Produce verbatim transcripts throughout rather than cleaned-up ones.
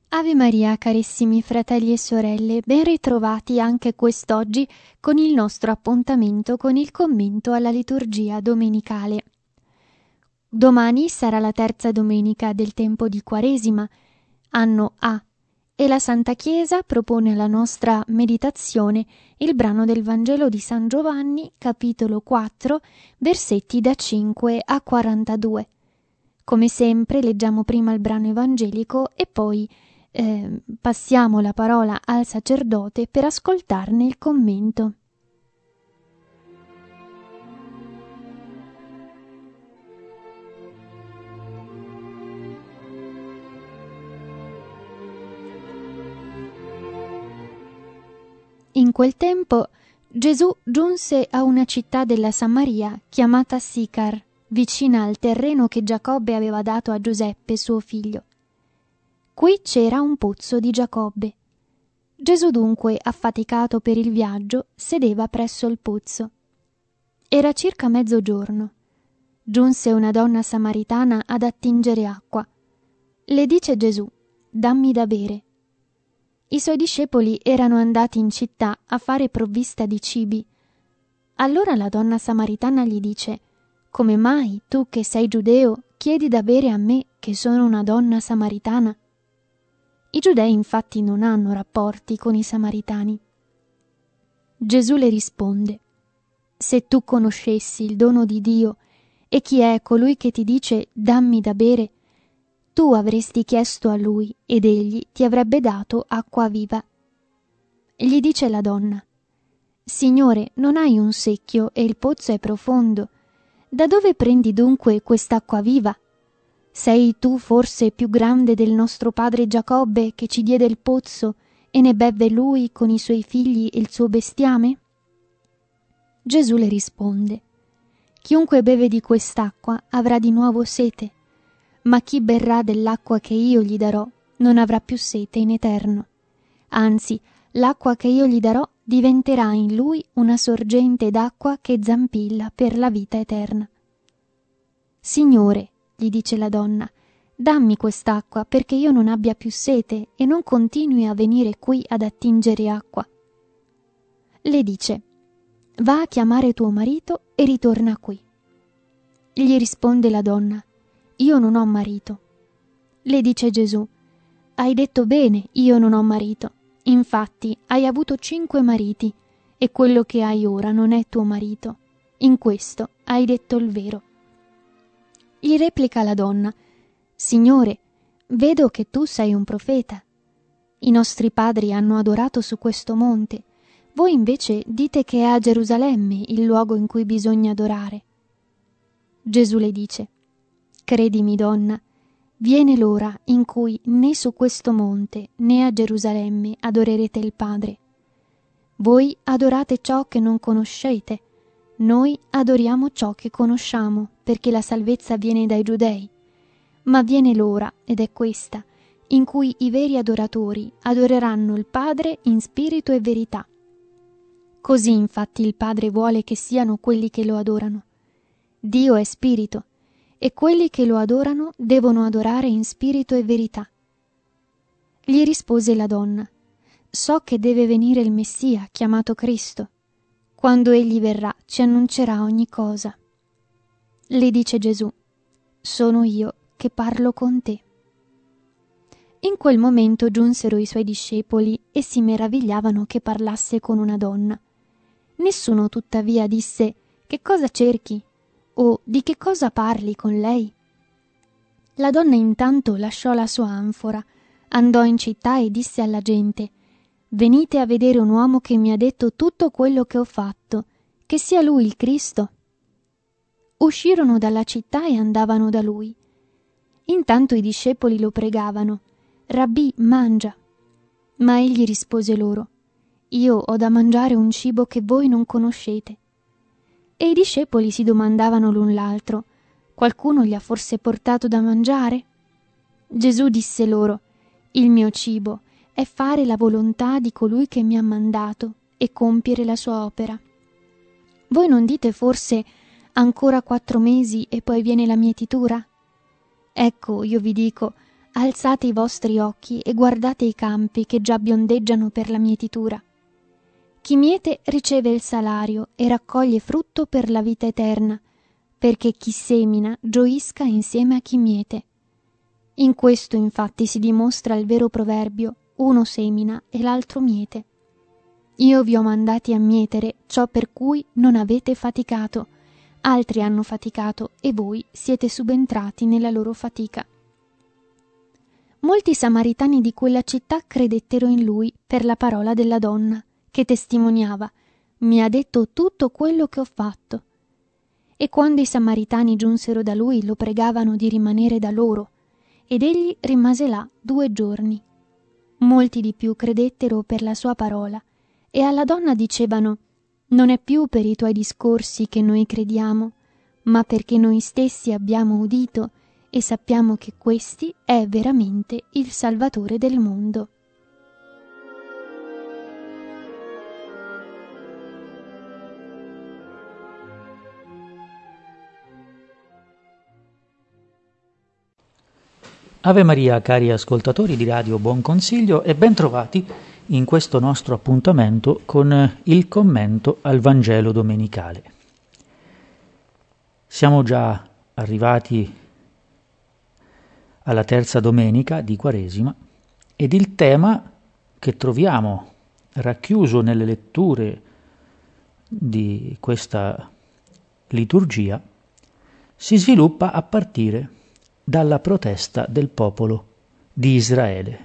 Ave Maria, carissimi fratelli e sorelle, ben ritrovati anche quest'oggi con il nostro appuntamento con il commento alla liturgia domenicale. Domani sarà la terza domenica del tempo di Quaresima, anno A, e la Santa Chiesa propone alla nostra meditazione il brano del Vangelo di San Giovanni, capitolo quattro, versetti da cinque a quarantadue. Come sempre leggiamo prima il brano evangelico e poi Eh, passiamo la parola al sacerdote per ascoltarne il commento. In quel tempo Gesù giunse a una città della Samaria chiamata Sicar, vicina al terreno che Giacobbe aveva dato a Giuseppe suo figlio. Qui c'era un pozzo di Giacobbe. Gesù dunque, affaticato per il viaggio, sedeva presso il pozzo. Era circa mezzogiorno. Giunse una donna samaritana ad attingere acqua. Le dice Gesù: «Dammi da bere». I suoi discepoli erano andati in città a fare provvista di cibi. Allora la donna samaritana gli dice: «Come mai tu che sei giudeo chiedi da bere a me che sono una donna samaritana?» I giudei infatti non hanno rapporti con i samaritani. Gesù le risponde: «Se tu conoscessi il dono di Dio e chi è colui che ti dice dammi da bere, tu avresti chiesto a lui ed egli ti avrebbe dato acqua viva». Gli dice la donna: «Signore, non hai un secchio e il pozzo è profondo. Da dove prendi dunque quest'acqua viva? Sei tu forse più grande del nostro padre Giacobbe che ci diede il pozzo e ne bevve lui con i suoi figli e il suo bestiame?» Gesù le risponde: «Chiunque beve di quest'acqua avrà di nuovo sete, ma chi berrà dell'acqua che io gli darò non avrà più sete in eterno. Anzi, l'acqua che io gli darò diventerà in lui una sorgente d'acqua che zampilla per la vita eterna». «Signore», gli dice la donna, «dammi quest'acqua perché io non abbia più sete e non continui a venire qui ad attingere acqua». Le dice: «Va a chiamare tuo marito e ritorna qui». Gli risponde la donna: «Io non ho marito». Le dice Gesù: «Hai detto bene, io non ho marito. Infatti hai avuto cinque mariti e quello che hai ora non è tuo marito. In questo hai detto il vero». Gli replica la donna: «Signore, vedo che tu sei un profeta. I nostri padri hanno adorato su questo monte, voi invece dite che è a Gerusalemme il luogo in cui bisogna adorare». Gesù le dice: «Credimi, donna, viene l'ora in cui né su questo monte né a Gerusalemme adorerete il Padre. Voi adorate ciò che non conoscete, noi adoriamo ciò che conosciamo, perché la salvezza viene dai giudei. Ma viene l'ora, ed è questa, in cui i veri adoratori adoreranno il Padre in spirito e verità. Così infatti il Padre vuole che siano quelli che lo adorano. Dio è spirito, e quelli che lo adorano devono adorare in spirito e verità». Gli rispose la donna: «So che deve venire il Messia, chiamato Cristo. Quando egli verrà ci annuncerà ogni cosa». Le dice Gesù: «Sono io che parlo con te». In quel momento giunsero i suoi discepoli e si meravigliavano che parlasse con una donna. Nessuno tuttavia disse: «Che cosa cerchi?» o «Di che cosa parli con lei?» La donna intanto lasciò la sua anfora, andò in città e disse alla gente: «Venite a vedere un uomo che mi ha detto tutto quello che ho fatto, che sia lui il Cristo». Uscirono dalla città e andavano da lui. Intanto i discepoli lo pregavano: «Rabbì, mangia». Ma egli rispose loro: «Io ho da mangiare un cibo che voi non conoscete». E i discepoli si domandavano l'un l'altro: «Qualcuno gli ha forse portato da mangiare?» Gesù disse loro: «Il mio cibo è fare la volontà di colui che mi ha mandato e compiere la sua opera. Voi non dite forse: ancora quattro mesi e poi viene la mietitura? Ecco, io vi dico, alzate i vostri occhi e guardate i campi che già biondeggiano per la mietitura. Chi miete riceve il salario e raccoglie frutto per la vita eterna, perché chi semina gioisca insieme a chi miete. In questo infatti si dimostra il vero proverbio: uno semina e l'altro miete. Io vi ho mandati a mietere ciò per cui non avete faticato, altri hanno faticato e voi siete subentrati nella loro fatica. Molti samaritani di quella città credettero in lui per la parola della donna, che testimoniava: mi ha detto tutto quello che ho fatto. E quando i samaritani giunsero da lui, lo pregavano di rimanere da loro, ed egli rimase là due giorni. Molti di più credettero per la sua parola, e alla donna dicevano: non è più per i tuoi discorsi che noi crediamo, ma perché noi stessi abbiamo udito e sappiamo che questi è veramente il Salvatore del mondo. Ave Maria, cari ascoltatori di Radio Buon Consiglio, e ben trovati in questo nostro appuntamento con il commento al Vangelo domenicale. Siamo già arrivati alla terza domenica di Quaresima ed il tema che troviamo racchiuso nelle letture di questa liturgia si sviluppa a partire dalla protesta del popolo di Israele.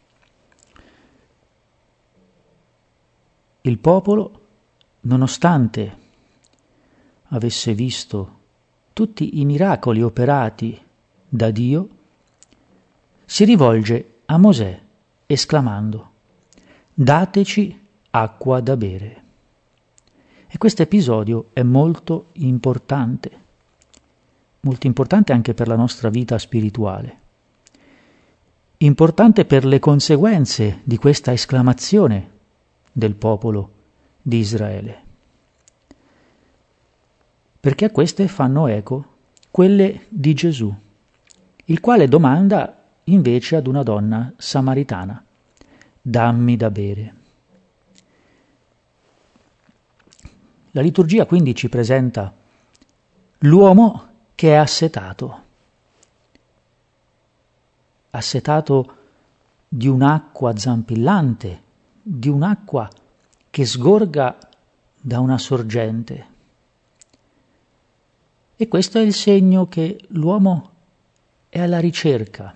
Il popolo, nonostante avesse visto tutti i miracoli operati da Dio, si rivolge a Mosè esclamando: dateci acqua da bere. E questo episodio è molto importante, molto importante anche per la nostra vita spirituale, importante per le conseguenze di questa esclamazione del popolo di Israele, perché a queste fanno eco quelle di Gesù, il quale domanda invece ad una donna samaritana: dammi da bere. La liturgia quindi ci presenta l'uomo che è assetato, assetato di un'acqua zampillante, di un'acqua che sgorga da una sorgente. E questo è il segno che l'uomo è alla ricerca,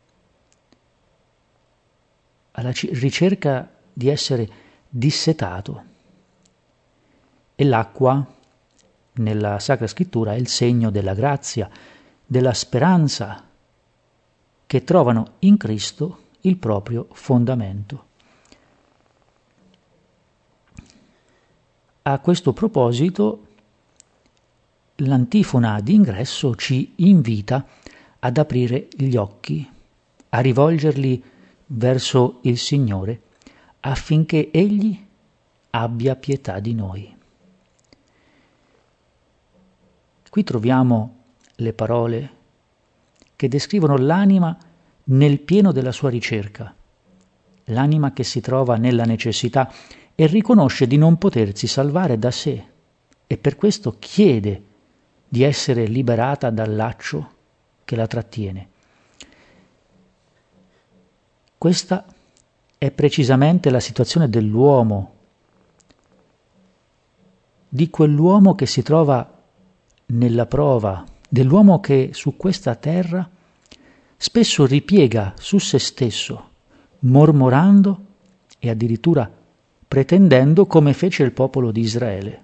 alla c- ricerca di essere dissetato. E l'acqua, nella Sacra Scrittura, è il segno della grazia, della speranza, che trovano in Cristo il proprio fondamento. A questo proposito, l'antifona d'ingresso ci invita ad aprire gli occhi, a rivolgerli verso il Signore, affinché Egli abbia pietà di noi. Qui troviamo le parole che descrivono l'anima nel pieno della sua ricerca, l'anima che si trova nella necessità e riconosce di non potersi salvare da sé, e per questo chiede di essere liberata dal laccio che la trattiene. Questa è precisamente la situazione dell'uomo, di quell'uomo che si trova nella prova, dell'uomo che su questa terra spesso ripiega su se stesso, mormorando e addirittura pretendendo, come fece il popolo di Israele.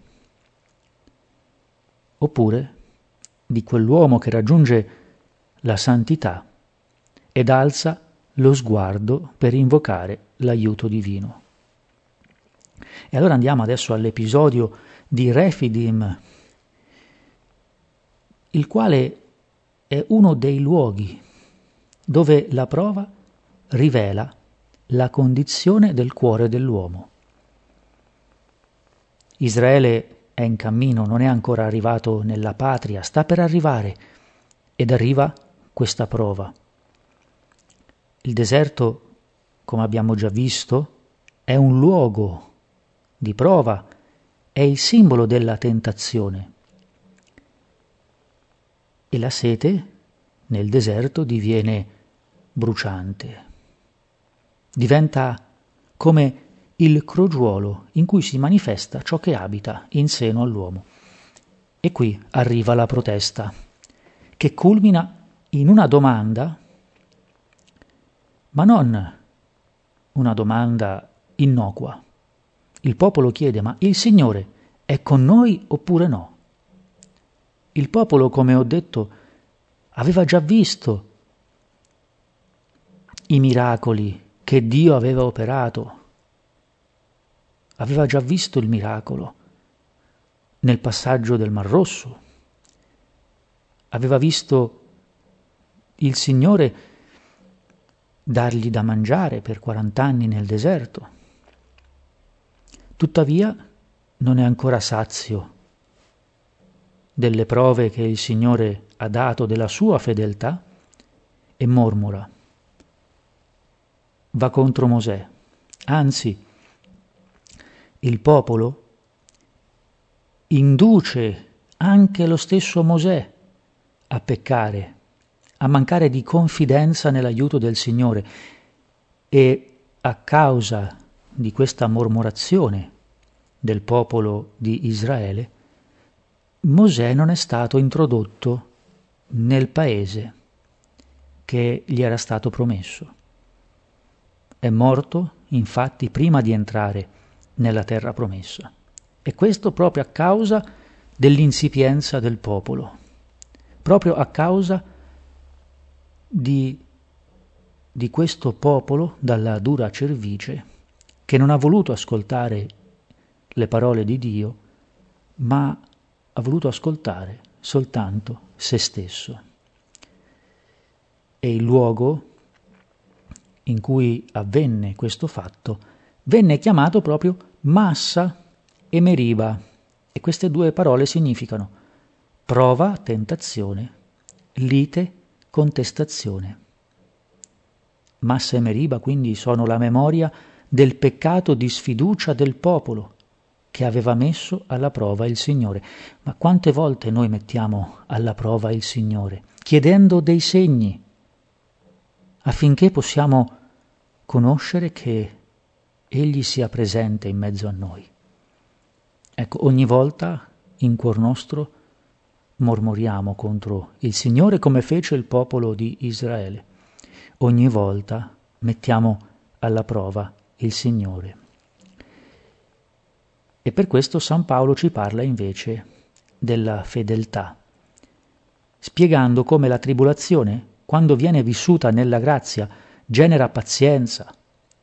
Oppure di quell'uomo che raggiunge la santità ed alza lo sguardo per invocare l'aiuto divino. E allora andiamo adesso all'episodio di Refidim, il quale è uno dei luoghi dove la prova rivela la condizione del cuore dell'uomo. Israele è in cammino, non è ancora arrivato nella patria, sta per arrivare, ed arriva questa prova. Il deserto, come abbiamo già visto, è un luogo di prova, è il simbolo della tentazione. E la sete nel deserto diviene bruciante, diventa come il crogiuolo in cui si manifesta ciò che abita in seno all'uomo. E qui arriva la protesta, che culmina in una domanda, ma non una domanda innocua. Il popolo chiede: ma il Signore è con noi oppure no? Il popolo, come ho detto, aveva già visto i miracoli che Dio aveva operato, aveva già visto il miracolo nel passaggio del Mar Rosso, aveva visto il Signore dargli da mangiare per quarant'anni nel deserto. Tuttavia non è ancora sazio delle prove che il Signore ha dato della sua fedeltà e mormora, va contro Mosè. Anzi, il popolo induce anche lo stesso Mosè a peccare, a mancare di confidenza nell'aiuto del Signore, e a causa di questa mormorazione del popolo di Israele, Mosè non è stato introdotto nel paese che gli era stato promesso. È morto, infatti, prima di entrare nella terra promessa. E questo proprio a causa dell'insipienza del popolo, proprio a causa di, di questo popolo dalla dura cervice che non ha voluto ascoltare le parole di Dio, ma ha voluto ascoltare soltanto se stesso. E il luogo in cui avvenne questo fatto venne chiamato proprio Massa e Meriba, e queste due parole significano prova, tentazione, lite, contestazione. Massa e Meriba quindi sono la memoria del peccato di sfiducia del popolo che aveva messo alla prova il Signore. Ma quante volte noi mettiamo alla prova il Signore, chiedendo dei segni affinché possiamo conoscere che Egli sia presente in mezzo a noi. Ecco, ogni volta in cuor nostro mormoriamo contro il Signore come fece il popolo di Israele. Ogni volta mettiamo alla prova il Signore. E per questo San Paolo ci parla invece della fedeltà, spiegando come la tribolazione, quando viene vissuta nella grazia, genera pazienza,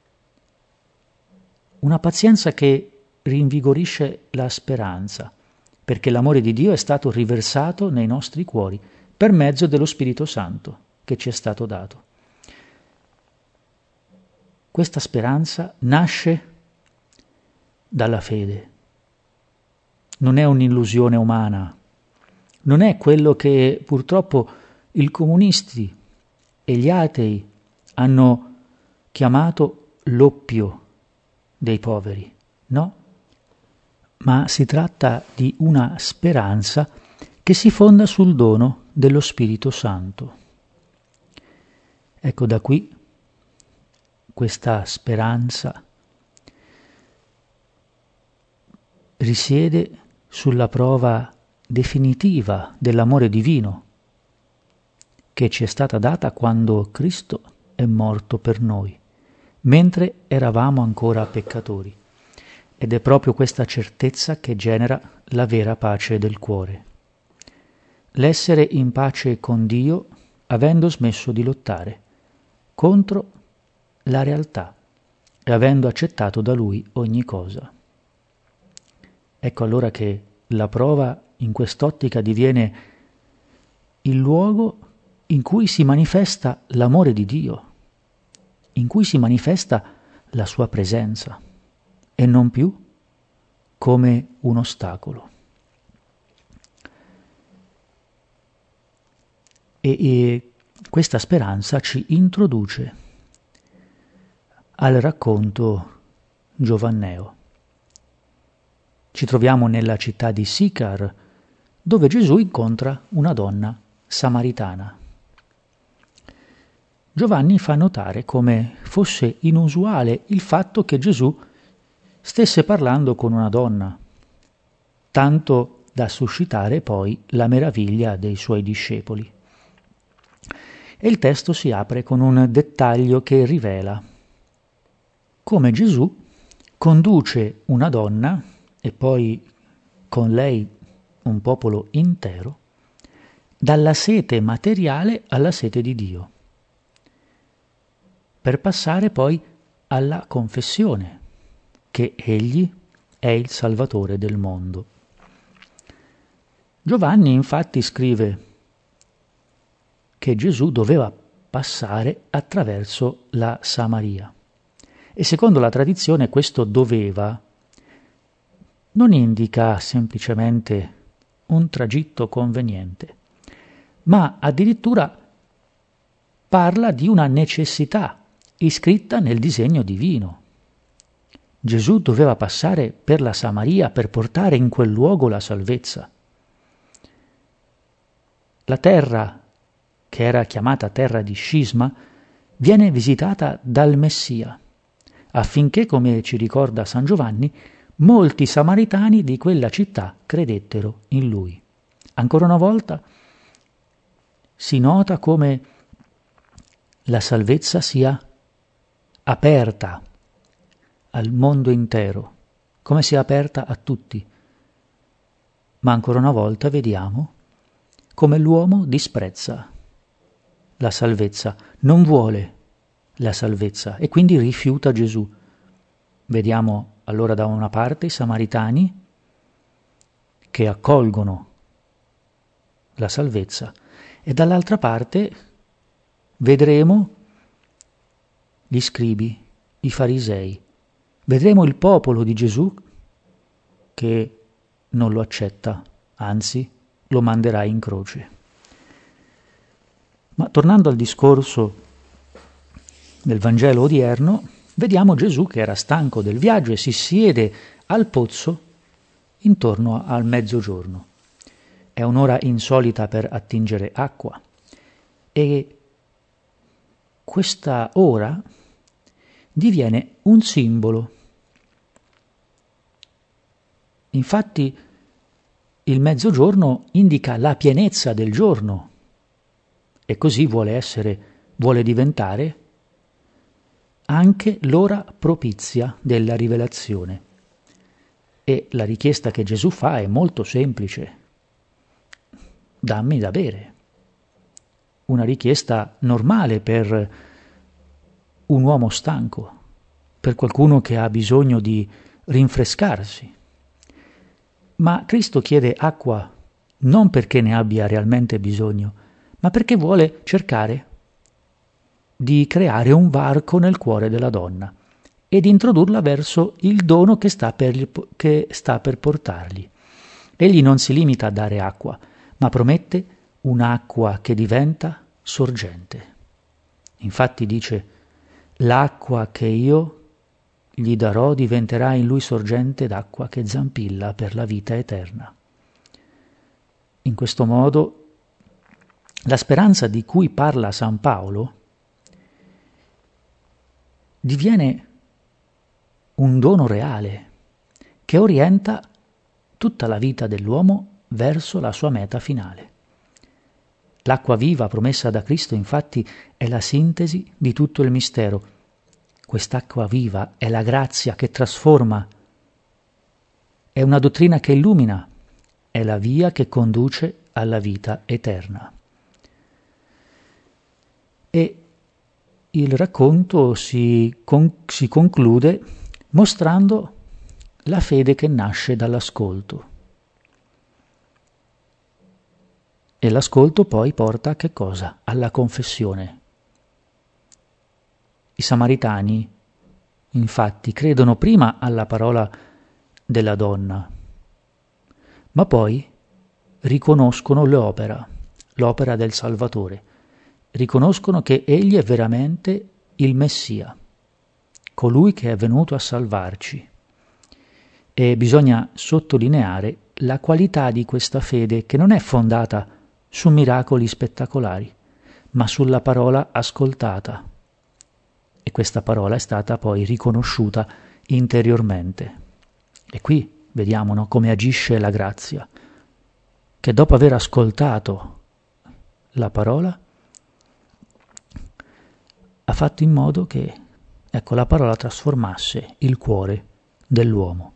una pazienza che rinvigorisce la speranza, perché l'amore di Dio è stato riversato nei nostri cuori per mezzo dello Spirito Santo che ci è stato dato. Questa speranza nasce dalla fede, non è un'illusione umana, non è quello che purtroppo i comunisti e gli atei hanno chiamato l'oppio dei poveri, no? Ma si tratta di una speranza che si fonda sul dono dello Spirito Santo. Ecco, da qui questa speranza risiede sulla prova definitiva dell'amore divino che ci è stata data quando Cristo è morto per noi, mentre eravamo ancora peccatori. Ed è proprio questa certezza che genera la vera pace del cuore. L'essere in pace con Dio avendo smesso di lottare contro la realtà e avendo accettato da Lui ogni cosa. Ecco allora che la prova in quest'ottica diviene il luogo in cui si manifesta l'amore di Dio, in cui si manifesta la sua presenza, e non più come un ostacolo. E, e questa speranza ci introduce al racconto giovanneo. Ci troviamo nella città di Sicar, dove Gesù incontra una donna samaritana. Giovanni fa notare come fosse inusuale il fatto che Gesù stesse parlando con una donna, tanto da suscitare poi la meraviglia dei suoi discepoli. E il testo si apre con un dettaglio che rivela come Gesù conduce una donna e poi con lei un popolo intero dalla sete materiale alla sete di Dio, per passare poi alla confessione che Egli è il Salvatore del mondo. Giovanni infatti scrive che Gesù doveva passare attraverso la Samaria e secondo la tradizione questo doveva non indica semplicemente un tragitto conveniente, ma addirittura parla di una necessità iscritta nel disegno divino. Gesù doveva passare per la Samaria per portare in quel luogo la salvezza. La terra, che era chiamata terra di scisma, viene visitata dal Messia, affinché, come ci ricorda San Giovanni, molti samaritani di quella città credettero in lui. Ancora una volta si nota come la salvezza sia aperta al mondo intero, come sia aperta a tutti. Ma ancora una volta vediamo come l'uomo disprezza la salvezza, non vuole la salvezza e quindi rifiuta Gesù. Vediamo allora da una parte i samaritani che accolgono la salvezza e dall'altra parte vedremo gli scribi, i farisei, vedremo il popolo di Gesù che non lo accetta, anzi lo manderà in croce. Ma tornando al discorso del Vangelo odierno, vediamo Gesù che era stanco del viaggio e si siede al pozzo intorno al mezzogiorno. È un'ora insolita per attingere acqua e questa ora diviene un simbolo. Infatti il mezzogiorno indica la pienezza del giorno e così vuole essere, vuole diventare anche l'ora propizia della rivelazione. E la richiesta che Gesù fa è molto semplice: dammi da bere. Una richiesta normale per un uomo stanco, per qualcuno che ha bisogno di rinfrescarsi. Ma Cristo chiede acqua non perché ne abbia realmente bisogno, ma perché vuole cercare di creare un varco nel cuore della donna e di introdurla verso il dono che sta per, che sta per portargli. Egli non si limita a dare acqua, ma promette un'acqua che diventa sorgente. Infatti dice: l'acqua che io gli darò diventerà in lui sorgente d'acqua che zampilla per la vita eterna. In questo modo la speranza di cui parla San Paolo diviene un dono reale che orienta tutta la vita dell'uomo verso la sua meta finale. L'acqua viva promessa da Cristo, infatti, è la sintesi di tutto il mistero. Quest'acqua viva è la grazia che trasforma, è una dottrina che illumina, è la via che conduce alla vita eterna. E il racconto si, con, si conclude mostrando la fede che nasce dall'ascolto. E l'ascolto poi porta a che cosa? Alla confessione. I samaritani, infatti, credono prima alla parola della donna, ma poi riconoscono l'opera, l'opera del Salvatore. Riconoscono che egli è veramente il Messia, colui che è venuto a salvarci. E bisogna sottolineare la qualità di questa fede, che non è fondata su miracoli spettacolari, ma sulla parola ascoltata. E questa parola è stata poi riconosciuta interiormente. E qui vediamo, no, come agisce la grazia, che dopo aver ascoltato la parola ha fatto in modo che, ecco, la parola trasformasse il cuore dell'uomo.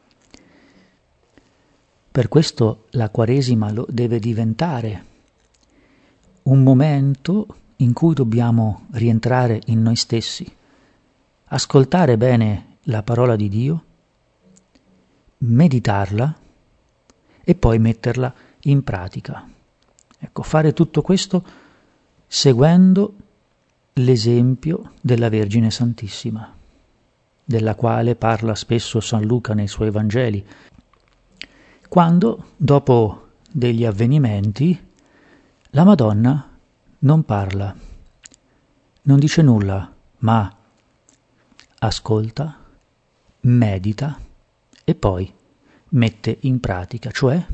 Per questo la Quaresima lo deve diventare un momento in cui dobbiamo rientrare in noi stessi, ascoltare bene la parola di Dio, meditarla e poi metterla in pratica. Ecco, fare tutto questo seguendo l'esempio della Vergine Santissima, della quale parla spesso San Luca nei suoi Vangeli, quando, dopo degli avvenimenti, la Madonna non parla, non dice nulla, ma ascolta, medita e poi mette in pratica, cioè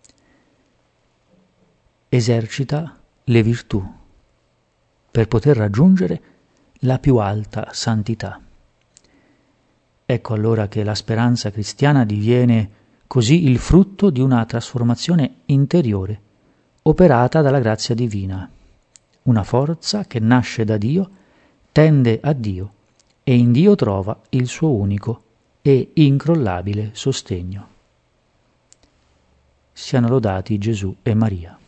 esercita le virtù per poter raggiungere la più alta santità. Ecco allora che la speranza cristiana diviene così il frutto di una trasformazione interiore, operata dalla grazia divina, una forza che nasce da Dio, tende a Dio e in Dio trova il suo unico e incrollabile sostegno. Siano lodati Gesù e Maria.